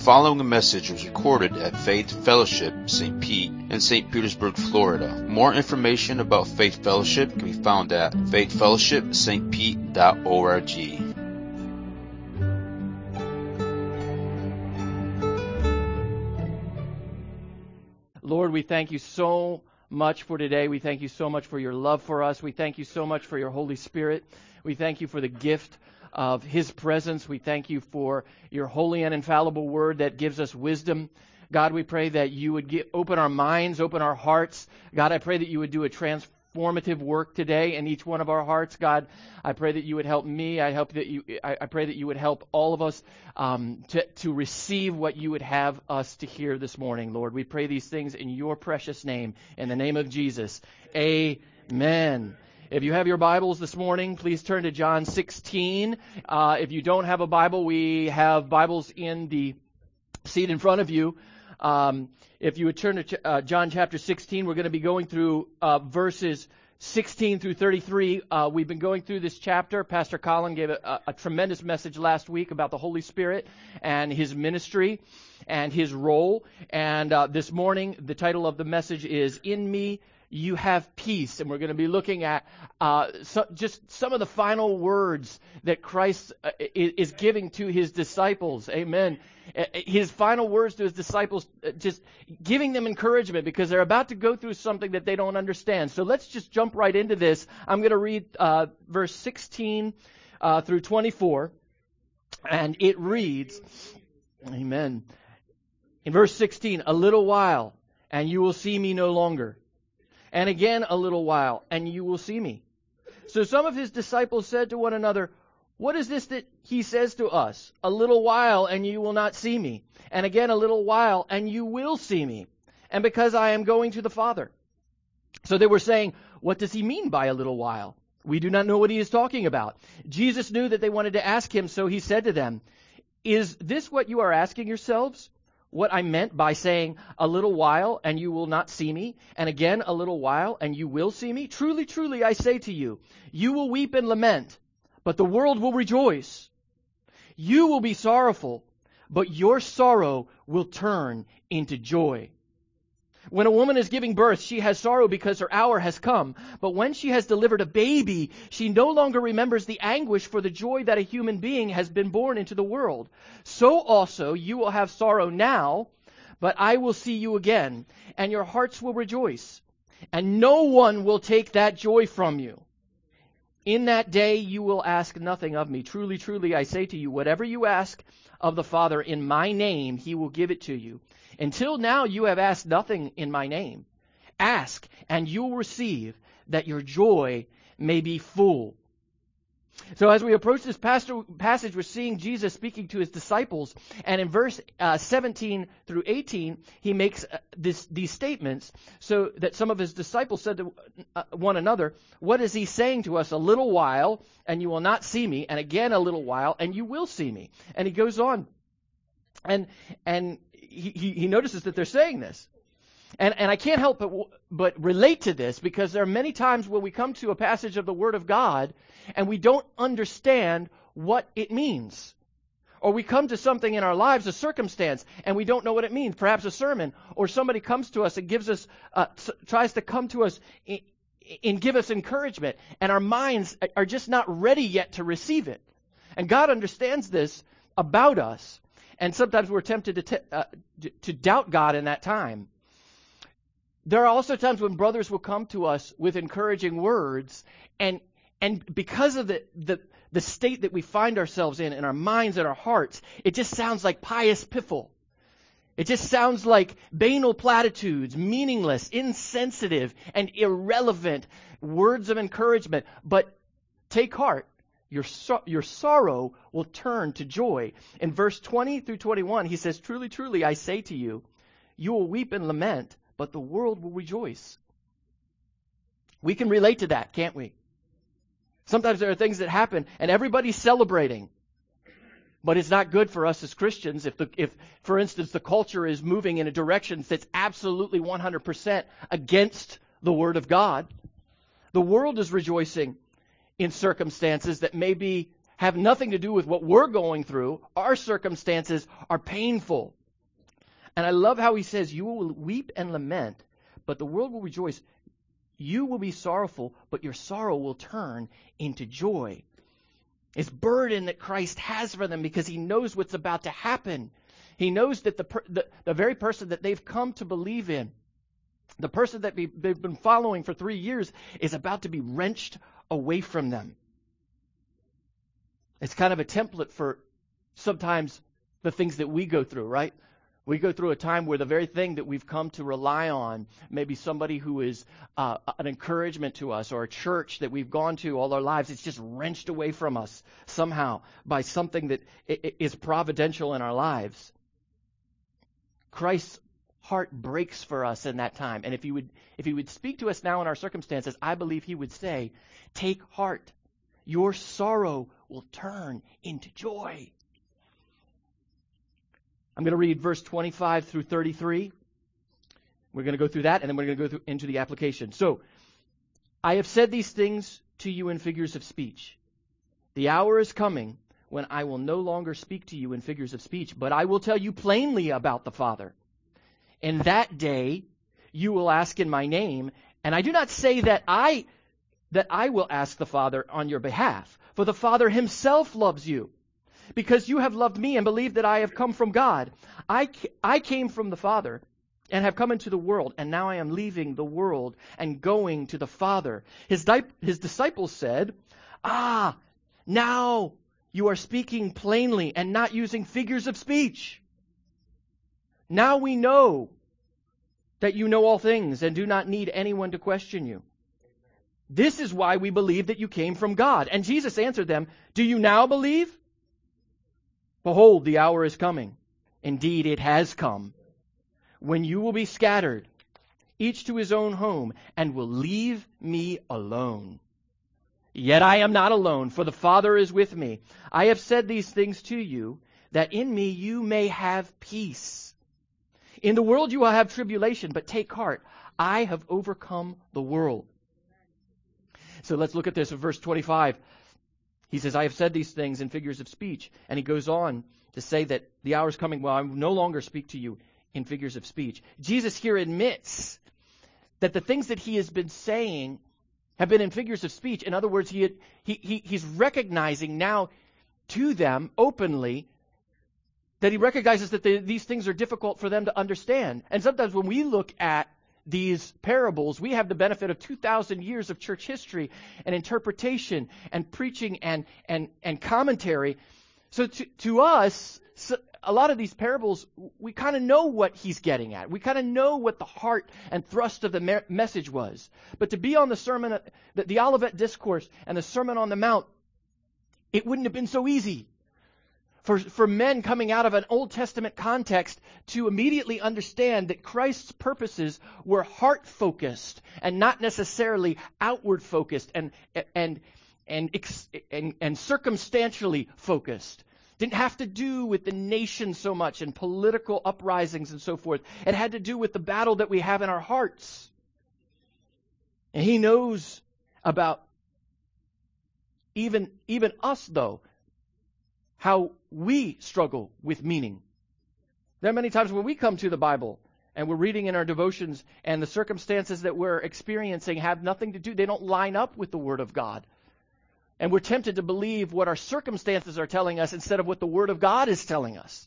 following message was recorded at Faith Fellowship St. Pete in St. Petersburg, Florida. More information about Faith Fellowship can be found at faithfellowshipstpete.org. Lord, we thank you so much for today. We thank you so much for your love for us. We thank you so much for your Holy Spirit. We thank you for the gift of His presence. We thank you for your holy and infallible word that gives us wisdom. God, we pray that you would open our minds, open our hearts. God, I pray that you would do a transformative work today in each one of our hearts. God, I pray that you would help me. I pray that you would help all of us to receive what you would have us to hear this morning, Lord. We pray these things in your precious name, in the name of Jesus. Amen. If you have your Bibles this morning, please turn to John 16. If you don't have a Bible, we have Bibles in the seat in front of you. If you would turn to John chapter 16, we're going to be going through verses 16 through 33. We've been going through this chapter. Pastor Colin gave a tremendous message last week about the Holy Spirit and His ministry and His role. And this morning, the title of the message is "In Me You Have Peace," and we're going to be looking at just some of the final words that Christ is giving to His disciples. Amen. His final words to His disciples, just giving them encouragement because they're about to go through something that they don't understand. So let's just jump right into this. I'm going to read verse 16 through 24, and it reads, Amen. In verse 16, "A little while, and you will see me no longer. And again a little while, and you will see me." So some of His disciples said to one another, "What is this that He says to us? A little while, and you will not see me. And again a little while, and you will see me. And because I am going to the Father." So they were saying, "What does He mean by a little while? We do not know what He is talking about." Jesus knew that they wanted to ask Him, so He said to them, "Is this what you are asking yourselves? What I meant by saying, 'A little while, and you will not see me, and again a little while, and you will see me'? Truly, truly, I say to you, you will weep and lament, but the world will rejoice. You will be sorrowful, but your sorrow will turn into joy. When a woman is giving birth, she has sorrow because her hour has come. But when she has delivered a baby, she no longer remembers the anguish for the joy that a human being has been born into the world. So also you will have sorrow now, but I will see you again, and your hearts will rejoice. And no one will take that joy from you. In that day you will ask nothing of me. Truly, truly, I say to you, whatever you ask of the Father in my name, He will give it to you. Until now you have asked nothing in my name. Ask, and you will receive, that your joy may be full." So as we approach this passage, we're seeing Jesus speaking to His disciples. And in verse 17 through 18, He makes these statements so that some of His disciples said to one another, "What is He saying to us? A little while, and you will not see me. And again a little while, and you will see me." And He goes on. And he notices that they're saying this. And I can't help but relate to this, because there are many times where we come to a passage of the Word of God and we don't understand what it means. Or we come to something in our lives, a circumstance, and we don't know what it means. Perhaps a sermon, or somebody comes to us and gives us, tries to come to us and give us encouragement, and our minds are just not ready yet to receive it. And God understands this about us. And sometimes we're tempted to doubt God in that time. There are also times when brothers will come to us with encouraging words, and because of the state that we find ourselves in our minds and our hearts, it just sounds like pious piffle. It just sounds like banal platitudes, meaningless, insensitive, and irrelevant words of encouragement. But take heart. Your sorrow will turn to joy. In verse 20 through 21, He says, "Truly, truly, I say to you, you will weep and lament, but the world will rejoice." We can relate to that, can't we? Sometimes there are things that happen and everybody's celebrating. But it's not good for us as Christians if, for instance, the culture is moving in a direction that's absolutely 100% against the Word of God. The world is rejoicing in circumstances that maybe have nothing to do with what we're going through. Our circumstances are painful. And I love how he says, you will weep and lament, but the world will rejoice. You will be sorrowful, but your sorrow will turn into joy. It's burden that Christ has for them because he knows what's about to happen. He knows that the very person that they've come to believe in, the person that they've been following for 3 years, is about to be wrenched away from them. It's kind of a template for sometimes the things that we go through, right? We go through a time where the very thing that we've come to rely on, maybe somebody who is an encouragement to us, or a church that we've gone to all our lives, it's just wrenched away from us somehow by something that is providential in our lives. Christ's heart breaks for us in that time. And if he would speak to us now in our circumstances, I believe he would say, take heart. Your sorrow will turn into joy. I'm going to read verse 25 through 33. We're going to go through that, and then we're going to go into the application. So, I have said these things to you in figures of speech. The hour is coming when I will no longer speak to you in figures of speech, but I will tell you plainly about the Father. In that day you will ask in my name, and I do not say that I will ask the Father on your behalf, for the Father himself loves you, because you have loved me and believed that I have come from God. I came from the Father and have come into the world, and now I am leaving the world and going to the Father. His disciples said, now you are speaking plainly and not using figures of speech. Now we know that you know all things and do not need anyone to question you. This is why we believe that you came from God. And Jesus answered them, do you now believe? Behold, the hour is coming. Indeed, it has come, when you will be scattered, each to his own home, and will leave me alone. Yet I am not alone, for the Father is with me. I have said these things to you, that in me you may have peace. In the world you will have tribulation, but take heart. I have overcome the world. So let's look at this in verse 25. He says, I have said these things in figures of speech. And he goes on to say that the hour is coming when I will no longer speak to you in figures of speech. Jesus here admits that the things that he has been saying have been in figures of speech. In other words, he's recognizing now to them openly that he recognizes that these things are difficult for them to understand. And sometimes when we look at these parables, we have the benefit of 2,000 years of church history and interpretation and preaching and commentary. So to us, a lot of these parables, we kind of know what he's getting at. We kind of know what the heart and thrust of the message was. But to be on the sermon, the Olivet Discourse and the Sermon on the Mount, it wouldn't have been so easy. For men coming out of an Old Testament context to immediately understand that Christ's purposes were heart-focused and not necessarily outward-focused and circumstantially focused. Didn't have to do with the nation so much and political uprisings and so forth. It had to do with the battle that we have in our hearts. And he knows about even us, though, how we struggle with meaning. There are many times when we come to the Bible and we're reading in our devotions and the circumstances that we're experiencing have nothing to do, they don't line up with the Word of God. And we're tempted to believe what our circumstances are telling us instead of what the Word of God is telling us.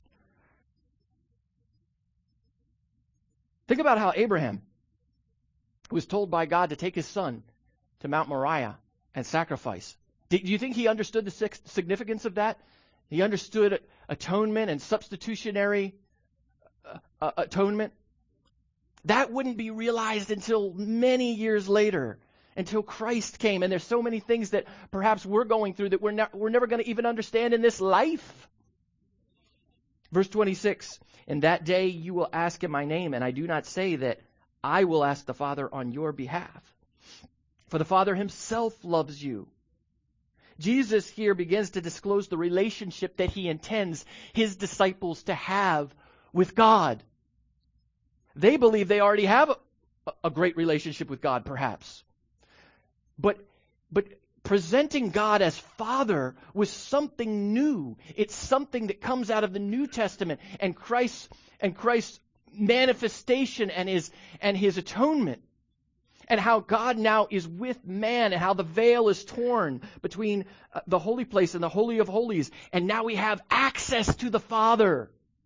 Think about how Abraham was told by God to take his son to Mount Moriah and sacrifice. Do you think he understood the significance of that? He understood atonement and substitutionary atonement. That wouldn't be realized until many years later, until Christ came. And there's so many things that perhaps we're going through that we're never going to even understand in this life. Verse 26, in that day you will ask in my name, and I do not say that I will ask the Father on your behalf. For the Father himself loves you. Jesus here begins to disclose the relationship that he intends his disciples to have with God. They believe they already have a great relationship with God, perhaps. But presenting God as Father was something new. It's something that comes out of the New Testament. And Christ's manifestation and his atonement, and how God now is with man, and how the veil is torn between the holy place and the Holy of Holies, and now we have access to the Father.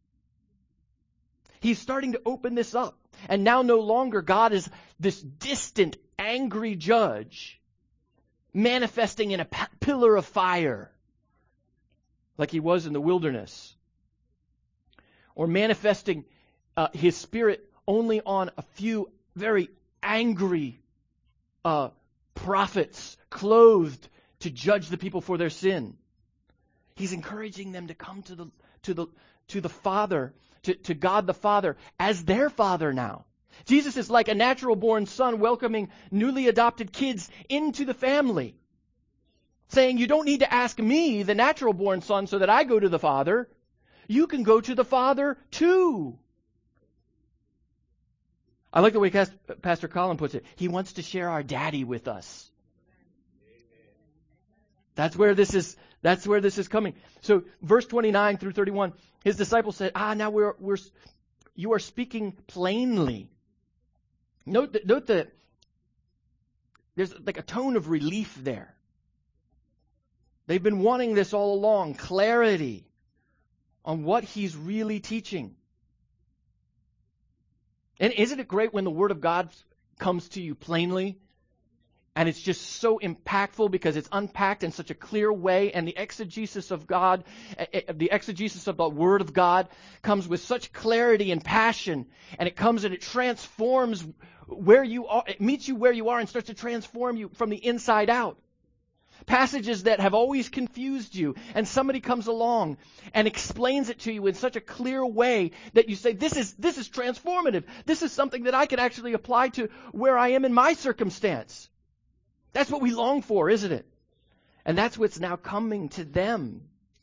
He's starting to open this up, and now no longer God is this distant, angry judge manifesting in a pillar of fire like he was in the wilderness, or manifesting his Spirit only on a few very angry prophets clothed to judge the people for their sin. He's encouraging them to come to the Father, to God the Father as their Father now. Jesus is like a natural-born son welcoming newly adopted kids into the family, saying, you don't need to ask me, the natural-born son, so that I go to the Father. You can go to the Father too. I like the way Pastor Colin puts it. He wants to share our daddy with us. That's where this is coming. So verse 29 through 31, his disciples said, now you are speaking plainly. Note that there's like a tone of relief there. They've been wanting this all along, clarity on what he's really teaching. And isn't it great when the Word of God comes to you plainly? And it's just so impactful because it's unpacked in such a clear way, and the exegesis of God, the exegesis of the Word of God comes with such clarity and passion, and it comes and it transforms where you are, it meets you where you are and starts to transform you from the inside out. Passages that have always confused you, and somebody comes along and explains it to you in such a clear way that you say, this is transformative. This is something that I can actually apply to where I am in my circumstance. That's what we long for, isn't it? And that's what's now coming to them.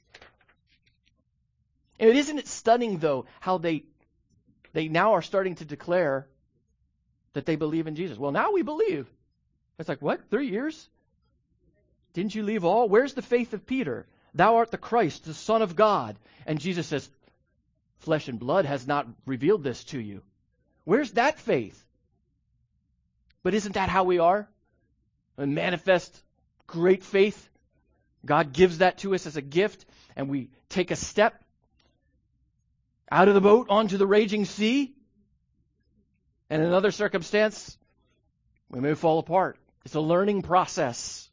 And isn't it stunning, though, how they now are starting to declare that they believe in Jesus? Well, now we believe. It's like, what? 3 years? Didn't you leave all? Where's the faith of Peter? Thou art the Christ, the Son of God. And Jesus says, flesh and blood has not revealed this to you. Where's that faith? But isn't that how we are? And manifest great faith. God gives that to us as a gift, and we take a step out of the boat onto the raging sea. And in another circumstance, we may fall apart. It's a learning process.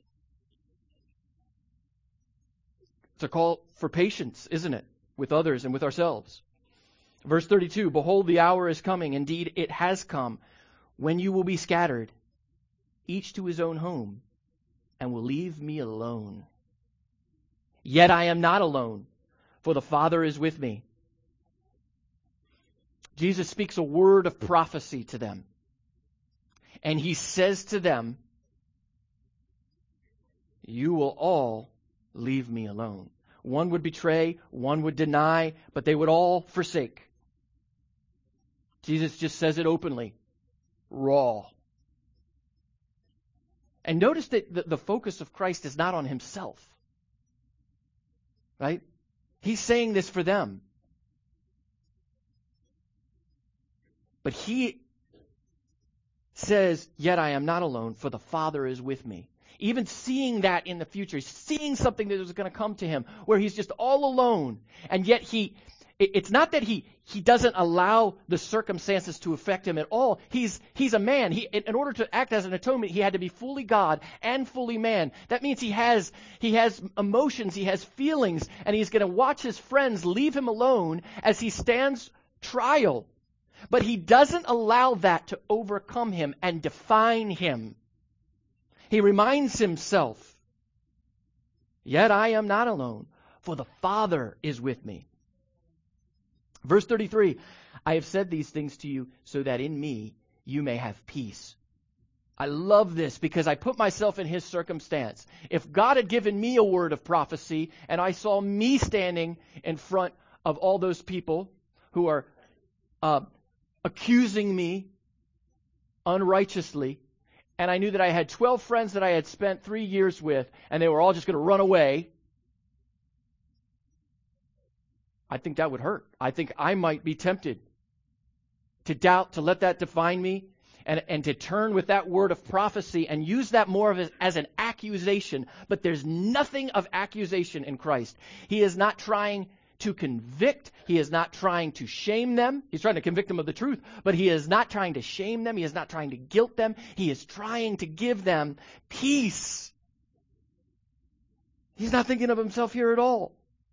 It's a call for patience, isn't it? With others and with ourselves. Verse 32, behold, the hour is coming. Indeed, it has come, when you will be scattered, each to his own home, and will leave me alone. Yet I am not alone, for the Father is with me. Jesus speaks a word of prophecy to them. And he says to them, you will all leave me alone. One would betray, one would deny, but they would all forsake. Jesus just says it openly, raw. And notice that the focus of Christ is not on himself. Right? He's saying this for them. But he says, yet I am not alone, for the Father is with me. Even seeing that in the future, seeing something that is going to come to him where he's just all alone. And yet it's not that he doesn't allow the circumstances to affect him at all. He's a man. In order to act as an atonement, he had to be fully God and fully man. That means he has emotions, he has feelings, and he's going to watch his friends leave him alone as he stands trial. But he doesn't allow that to overcome him and define him. He reminds himself, yet I am not alone, for the Father is with me. Verse 33, I have said these things to you so that in me you may have peace. I love this because I put myself in his circumstance. If God had given me a word of prophecy and I saw me standing in front of all those people who are accusing me unrighteously, and I knew that I had 12 friends that I had spent 3 years with, and they were all just going to run away, I think that would hurt. I think I might be tempted to doubt, to let that define me, and to turn with that word of prophecy and use that more as an accusation. But there's nothing of accusation in Christ. He is not trying to convict. He is not trying to shame them. He's trying to convict them of the truth, but he is not trying to shame them. He is not trying to guilt them. He is trying to give them peace. He's not thinking of himself here at all.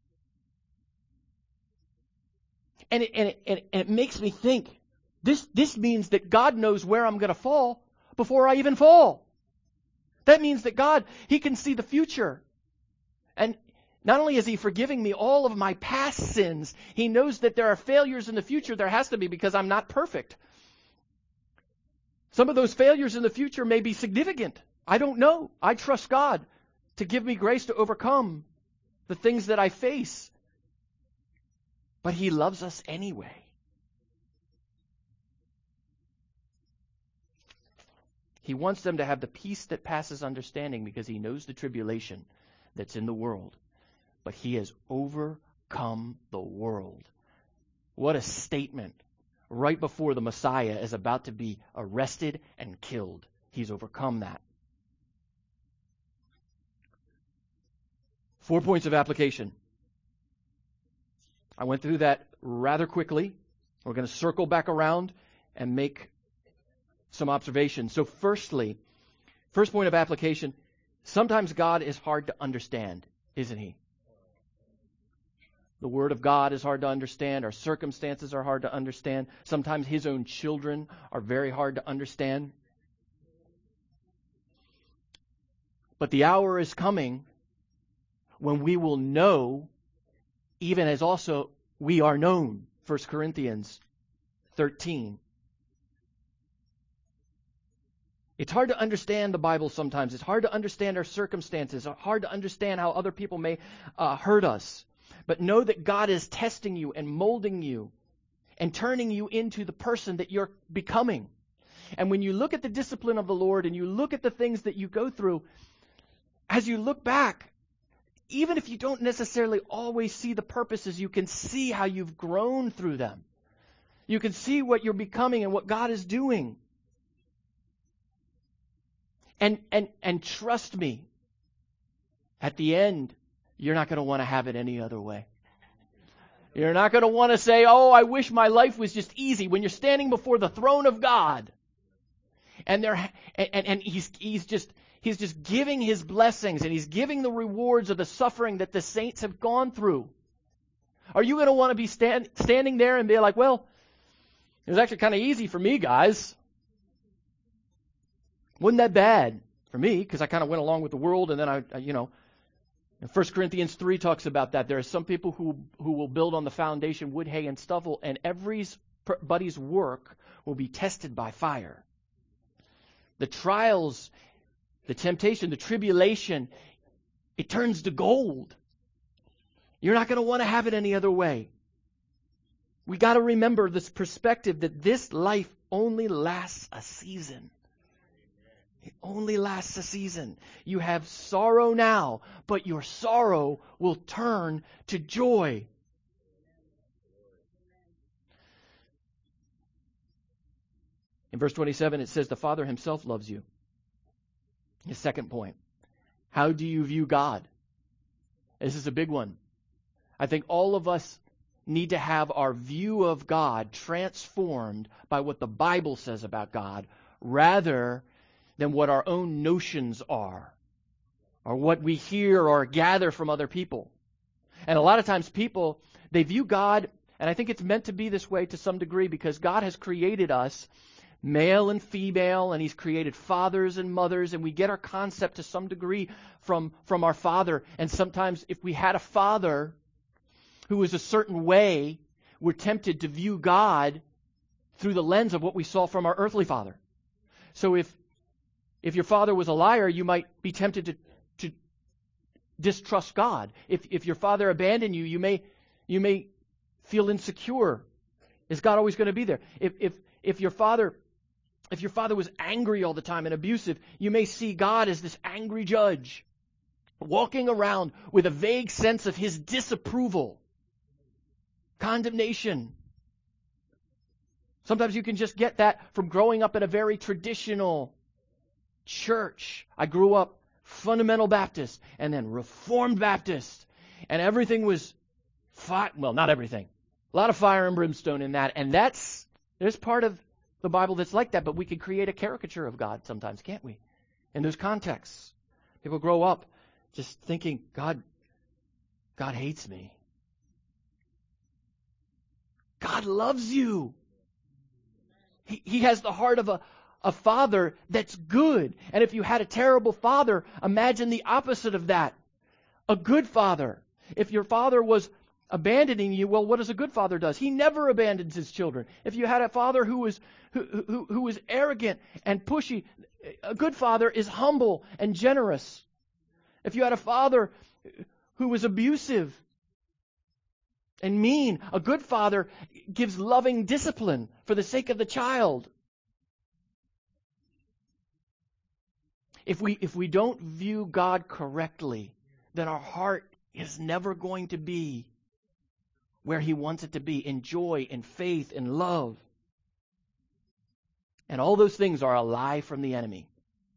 And it makes me think, this means that God knows where I'm going to fall before I even fall. That means that God, He can see the future. And not only is He forgiving me all of my past sins, He knows that there are failures in the future. There has to be, because I'm not perfect. Some of those failures in the future may be significant. I don't know. I trust God to give me grace to overcome the things that I face. But He loves us anyway. He wants them to have the peace that passes understanding because He knows the tribulation that's in the world. But He has overcome the world. What a statement. Right before the Messiah is about to be arrested and killed. He's overcome that. 4 points of application. I went through that rather quickly. We're going to circle back around and make some observations. So firstly, first point of application, sometimes God is hard to understand, isn't He? The Word of God is hard to understand. Our circumstances are hard to understand. Sometimes His own children are very hard to understand. But the hour is coming when we will know, even as also we are known. 1 Corinthians 13. It's hard to understand the Bible sometimes. It's hard to understand our circumstances. It's hard to understand how other people may hurt us. But know that God is testing you and molding you and turning you into the person that you're becoming. And when you look at the discipline of the Lord and you look at the things that you go through, as you look back, even if you don't necessarily always see the purposes, you can see how you've grown through them. You can see what you're becoming and what God is doing. And trust me, at the end, you're not going to want to have it any other way. You're not going to want to say, oh, I wish my life was just easy. When you're standing before the throne of God, and He's just giving His blessings, and He's giving the rewards of the suffering that the saints have gone through. Are you going to want to be standing there and be like, well, it was actually kind of easy for me, guys. Wasn't that bad for me, because I kind of went along with the world, and then I 1 Corinthians 3 talks about that. There are some people who will build on the foundation wood, hay, and stubble, and everybody's work will be tested by fire. The trials, the temptation, the tribulation, it turns to gold. You're not going to want to have it any other way. We got to remember this perspective that this life only lasts a season. It only lasts a season. You have sorrow now, but your sorrow will turn to joy. In verse 27, it says, the Father Himself loves you. His second point. How do you view God? This is a big one. I think all of us need to have our view of God transformed by what the Bible says about God, rather than what our own notions are, or what we hear or gather from other people. And a lot of times people, they view God, and I think it's meant to be this way to some degree, because God has created us male and female, and He's created fathers and mothers, and we get our concept to some degree from our father. And sometimes if we had a father who was a certain way, we're tempted to view God through the lens of what we saw from our earthly father. So if your father was a liar, you might be tempted to distrust God. If your father abandoned you, you may feel insecure. Is God always going to be there? If your father was angry all the time and abusive, you may see God as this angry judge, walking around with a vague sense of His disapproval, condemnation. Sometimes you can just get that from growing up in a very traditional church. I grew up fundamental Baptist and then Reformed Baptist. And everything was well, not everything. A lot of fire and brimstone in that. And there's part of the Bible that's like that, but we can create a caricature of God sometimes, can't we? In those contexts. People grow up just thinking, God hates me. God loves you. He has the heart of a father that's good. And if you had a terrible father, imagine the opposite of that. A good father. If your father was abandoning you, well, what does a good father do? He never abandons his children. If you had a father who was arrogant and pushy, a good father is humble and generous. If you had a father who was abusive and mean, a good father gives loving discipline for the sake of the child. If we don't view God correctly, then our heart is never going to be where He wants it to be, in joy, in faith, in love. And all those things are a lie from the enemy.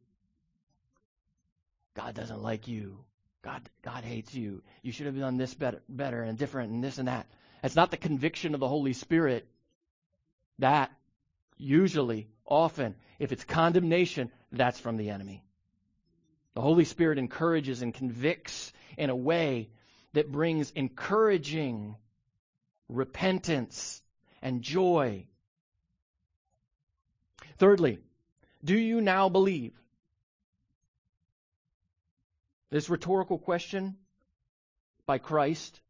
God doesn't like you. God hates you. You should have done this better and different and this and that. That's not the conviction of the Holy Spirit. That usually, often, if it's condemnation, that's from the enemy. The Holy Spirit encourages and convicts in a way that brings encouraging repentance and joy. Thirdly, do you now believe? This rhetorical question by Christ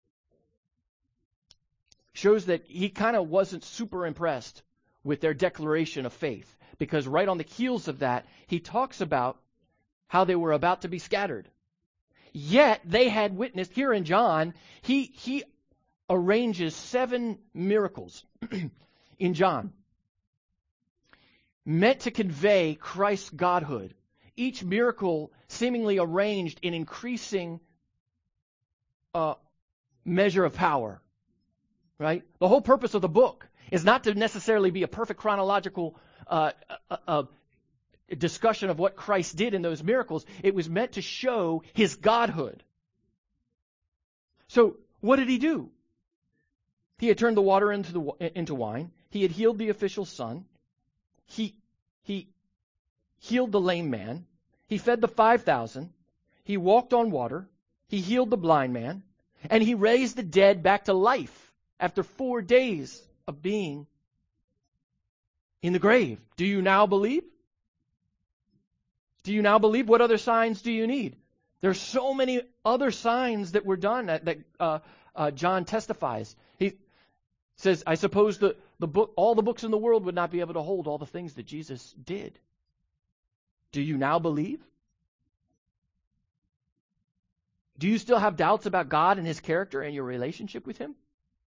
shows that He kind of wasn't super impressed with their declaration of faith, because right on the heels of that, He talks about how they were about to be scattered. Yet they had witnessed, here in John, he arranges 7 miracles in John, meant to convey Christ's godhood. Each miracle seemingly arranged in increasing measure of power. Right? The whole purpose of the book is not to necessarily be a perfect chronological discussion of what Christ did in those miracles. It was meant to show His godhood. So, what did He do? He had turned the water into wine. He had healed the official's son. He healed the lame man. He fed the 5,000. He walked on water. He healed the blind man. And He raised the dead back to life after 4 days of being in the grave. Do you now believe? Do you now believe? What other signs do you need? There's so many other signs that were done that John testifies. He says, I suppose all the books in the world would not be able to hold all the things that Jesus did. Do you now believe? Do you still have doubts about God and His character and your relationship with Him?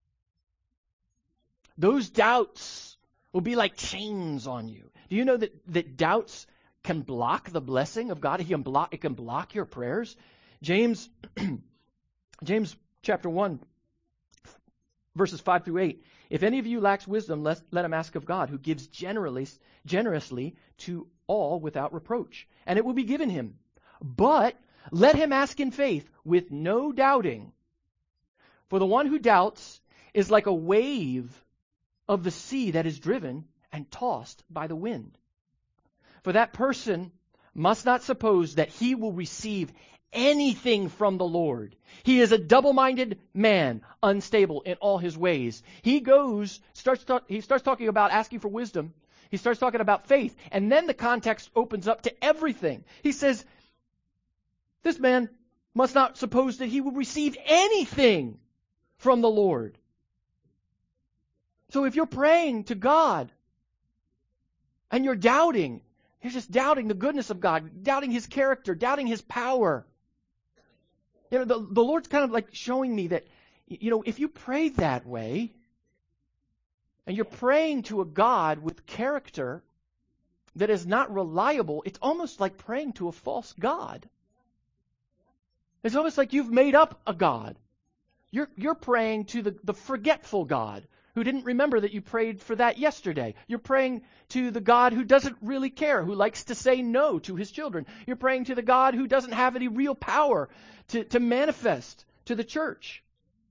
Those doubts will be like chains on you. Do you know that doubts can block the blessing of God? It can block your prayers. James chapter 1, verses 5 through 8. If any of you lacks wisdom, let him ask of God, who gives generously to all without reproach, and it will be given him. But let him ask in faith with no doubting. For the one who doubts is like a wave of the sea that is driven and tossed by the wind. For that person must not suppose that he will receive anything from the Lord. He is a double-minded man, unstable in all his ways. He starts talking about asking for wisdom. He starts talking about faith. And then the context opens up to everything. He says, this man must not suppose that he will receive anything from the Lord. So if you're praying to God and you're doubting, you're just doubting the goodness of God, doubting His character, doubting His power. You know, the Lord's kind of like showing me that, you know, if you pray that way, and you're praying to a God with character that is not reliable, it's almost like praying to a false God. It's almost like you've made up a God. You're praying to the forgetful God who didn't remember that you prayed for that yesterday. You're praying to the God who doesn't really care, who likes to say no to his children. You're praying to the God who doesn't have any real power to manifest to the church.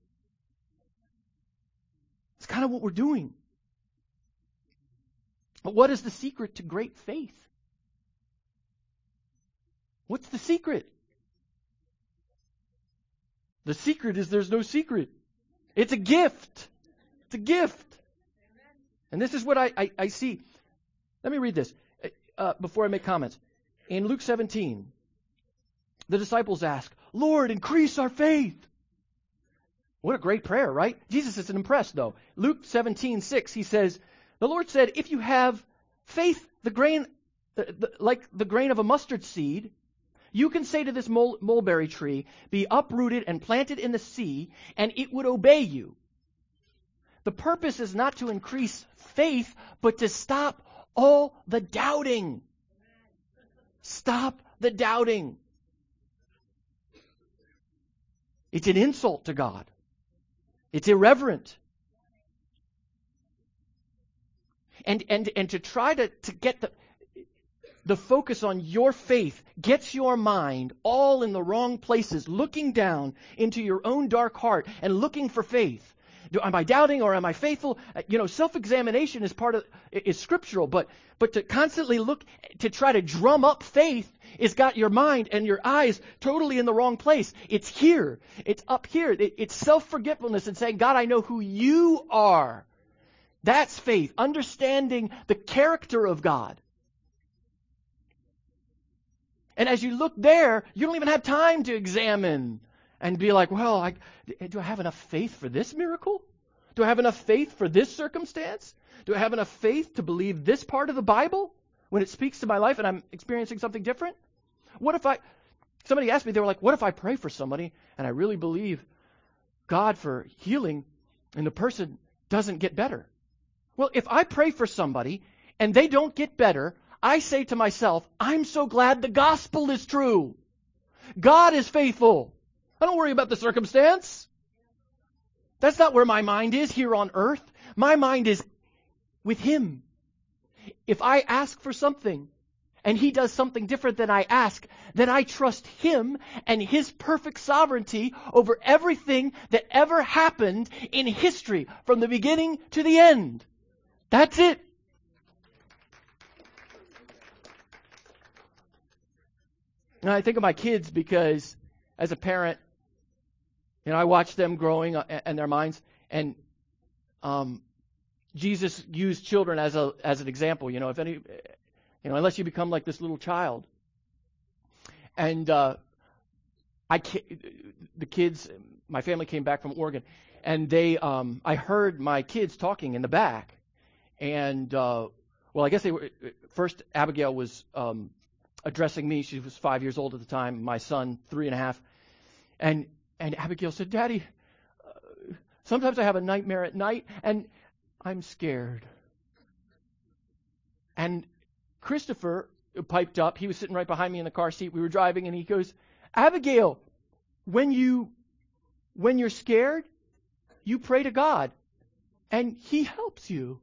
It's kind of what we're doing. But what is the secret to great faith? What's the secret? The secret is there's no secret. It's a gift. It's a gift. And this is what I see. Let me read this before I make comments. In Luke 17, the disciples ask, Lord, increase our faith. What a great prayer, right? Jesus isn't impressed, though. Luke 17:6, he says, the Lord said, if you have faith, like the grain of a mustard seed, you can say to this mulberry tree, be uprooted and planted in the sea, and it would obey you. The purpose is not to increase faith, but to stop all the doubting. Stop the doubting. It's an insult to God. It's irreverent. And to try to get the focus on your faith gets your mind all in the wrong places, looking down into your own dark heart and looking for faith. Am I doubting or am I faithful? Self-examination is scriptural, but to constantly look to try to drum up faith has got your mind and your eyes totally in the wrong place. It's here. It's up here. It's self-forgetfulness and saying, God, I know who you are. That's faith. Understanding the character of God. And as you look there, you don't even have time to examine and be like, well, do I have enough faith for this miracle? Do I have enough faith for this circumstance? Do I have enough faith to believe this part of the Bible when it speaks to my life and I'm experiencing something different? Somebody asked me, they were like, what if I pray for somebody and I really believe God for healing and the person doesn't get better? Well, if I pray for somebody and they don't get better, I say to myself, I'm so glad the gospel is true. God is faithful. I don't worry about the circumstance. That's not where my mind is here on earth. My mind is with Him. If I ask for something and He does something different than I ask, then I trust Him and His perfect sovereignty over everything that ever happened in history from the beginning to the end. That's it. And I think of my kids because as a parent, I watch them growing and their minds, and Jesus used children as an example. Unless you become like this little child, and the kids, my family came back from Oregon, and I heard my kids talking in the back, and I guess they were first. Abigail was addressing me. She was 5 years old at the time. My son, 3.5, and Abigail said, Daddy, sometimes I have a nightmare at night, and I'm scared. And Christopher piped up. He was sitting right behind me in the car seat. We were driving, and he goes, Abigail, when you're scared, you pray to God, and He helps you.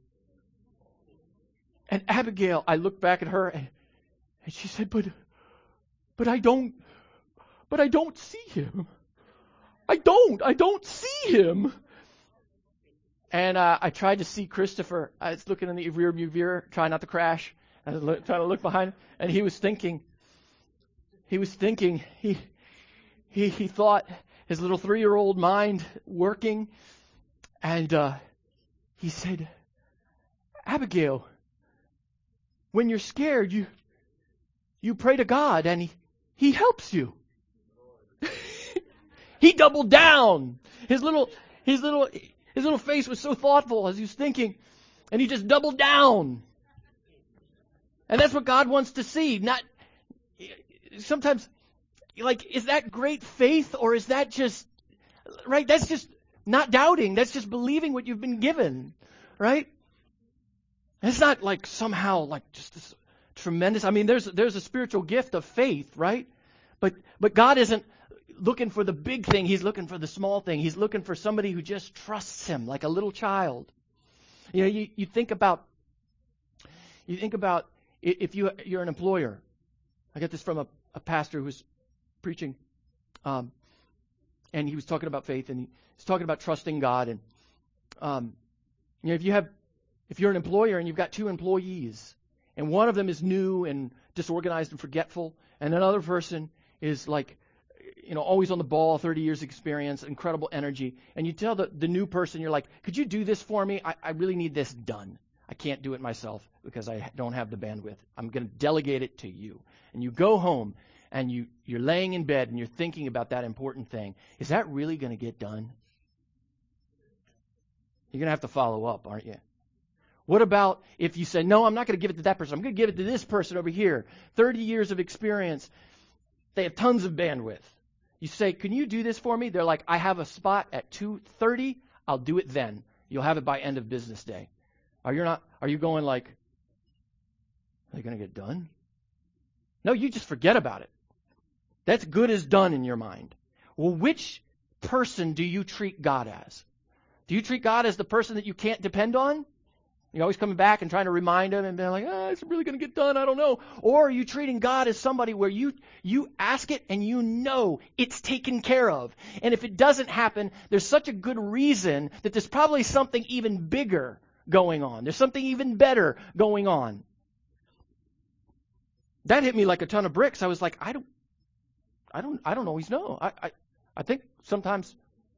And Abigail, I looked back at her, and she said, but I don't see Him. I don't see Him. And I tried to see Christopher. I was looking in the rearview mirror, trying not to crash. I was trying to look behind him, and he was thinking. He thought, his little 3-year-old mind working, and he said, Abigail, when you're scared, you pray to God, and He helps you. He doubled down. His little face was so thoughtful as he was thinking, and he just doubled down. And that's what God wants to see. Not sometimes, is that great faith, or is that just right? That's just not doubting. That's just believing what you've been given, right? And it's not somehow just this tremendous. I mean, there's a spiritual gift of faith, right? But God isn't looking for the big thing. He's looking for the small thing. He's looking for somebody who just trusts Him like a little child. You know, you think about if you're an employer. I got this from a pastor who was preaching, and he was talking about faith, and he's talking about trusting God. And you know, if you're an employer and you've got 2 employees, and one of them is new and disorganized and forgetful, and another person is like, you know, always on the ball, 30 years experience, incredible energy, and you tell the new person, you're like, could you do this for me? I really need this done. I can't do it myself because I don't have the bandwidth. I'm going to delegate it to you. And you go home and you're laying in bed and you're thinking about that important thing. Is that really going to get done? You're going to have to follow up, aren't you? What about if you say, no, I'm not going to give it to that person. I'm going to give it to this person over here. 30 years of experience. They have tons of bandwidth. You say, can you do this for me? They're like, I have a spot at 2:30. I'll do it then. You'll have it by end of business day. Are you going like, are they going to get done? No, you just forget about it. That's good as done in your mind. Well, which person do you treat God as? Do you treat God as the person that you can't depend on? You're always coming back and trying to remind him and being like, it's really going to get done, I don't know. Or are you treating God as somebody where you ask it and you know it's taken care of? And if it doesn't happen, there's such a good reason that there's probably something even bigger going on. There's something even better going on. That hit me like a ton of bricks. I was like, I don't always know. I think sometimes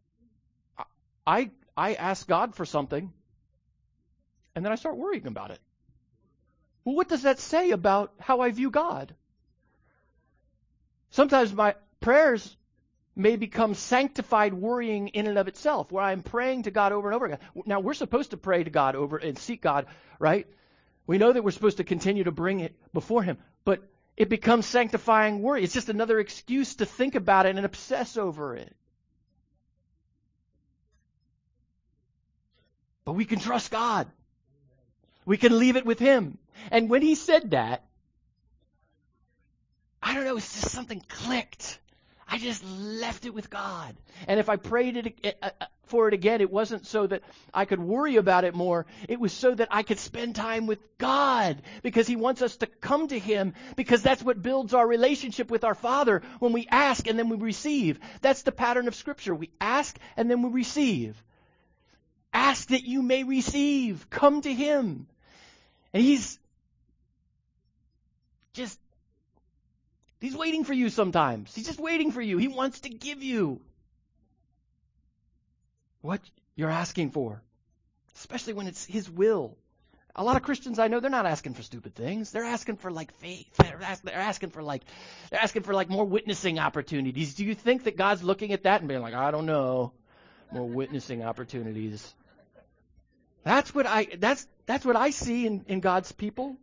I ask God for something and then I start worrying about it. Well, what does that say about how I view God? Sometimes my prayers may become sanctified worrying in and of itself, where I'm praying to God over and over again. Now, we're supposed to pray to God over and seek God, right? We know that we're supposed to continue to bring it before Him, but it becomes sanctifying worry. It's just another excuse to think about it and obsess over it. But we can trust God. We can leave it with Him. And when He said that, I don't know, it's just something clicked. I just left it with God. And if I prayed for it again, it wasn't so that I could worry about it more. It was so that I could spend time with God, because He wants us to come to Him, because that's what builds our relationship with our Father, when we ask and then we receive. That's the pattern of Scripture. We ask and then we receive. Ask that you may receive. Come to Him. And He's waiting for you sometimes. He's just waiting for you. He wants to give you what you're asking for, especially when it's His will. A lot of Christians I know, they're not asking for stupid things. They're asking for like faith. They're asking for like more witnessing opportunities. Do you think that God's looking at that and being like, I don't know, more witnessing opportunities? That's what I see in God's people.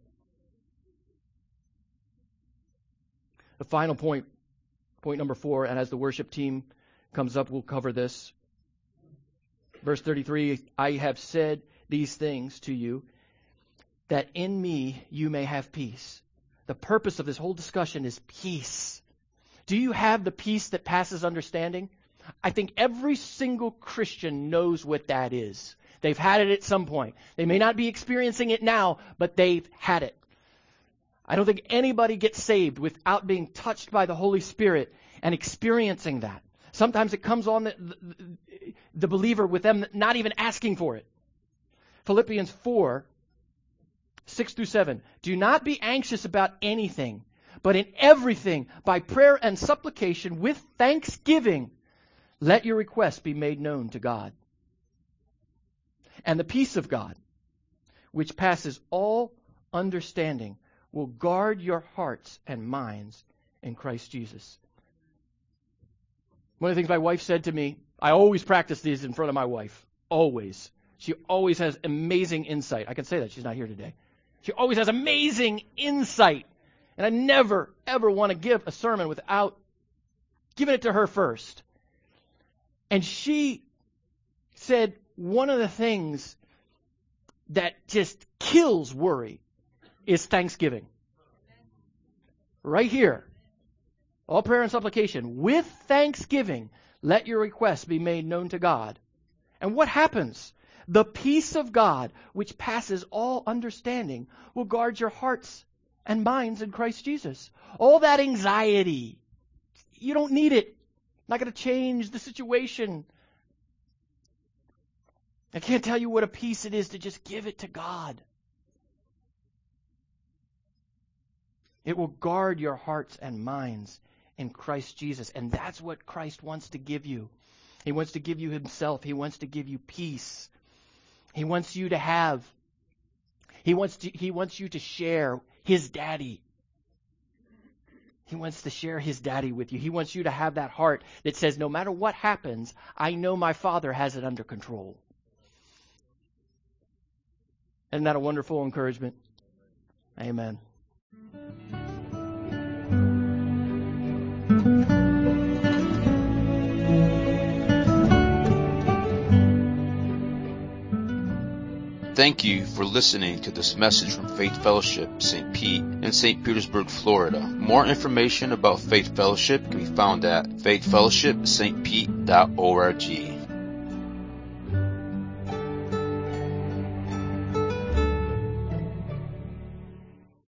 The final point number 4, and as the worship team comes up, we'll cover this. Verse 33, I have said these things to you, that in me you may have peace. The purpose of this whole discussion is peace. Do you have the peace that passes understanding? I think every single Christian knows what that is. They've had it at some point. They may not be experiencing it now, but they've had it. I don't think anybody gets saved without being touched by the Holy Spirit and experiencing that. Sometimes it comes on the believer with them not even asking for it. Philippians 4, 6 through 7. Do not be anxious about anything, but in everything, by prayer and supplication, with thanksgiving, let your requests be made known to God. And the peace of God, which passes all understanding, will guard your hearts and minds in Christ Jesus. One of the things my wife said to me, I always practice these in front of my wife. Always. She always has amazing insight. I can say that. She's not here today. She always has amazing insight. And I never, ever want to give a sermon without giving it to her first. And she said one of the things that just kills worry is thanksgiving. Right here. All prayer and supplication. With thanksgiving, let your requests be made known to God. And what happens? The peace of God, which passes all understanding, will guard your hearts and minds in Christ Jesus. All that anxiety, you don't need it. Not going to change the situation. I can't tell you what a peace it is to just give it to God. It will guard your hearts and minds in Christ Jesus. And that's what Christ wants to give you. He wants to give you himself. He wants to give you peace. He wants you to have. He wants you to share his daddy. He wants to share his daddy with you. He wants you to have that heart that says, no matter what happens, I know my Father has it under control. Isn't that a wonderful encouragement? Amen. Thank you for listening to this message from Faith Fellowship, St. Pete in St. Petersburg, Florida. More information about Faith Fellowship can be found at faithfellowshipstpete.org.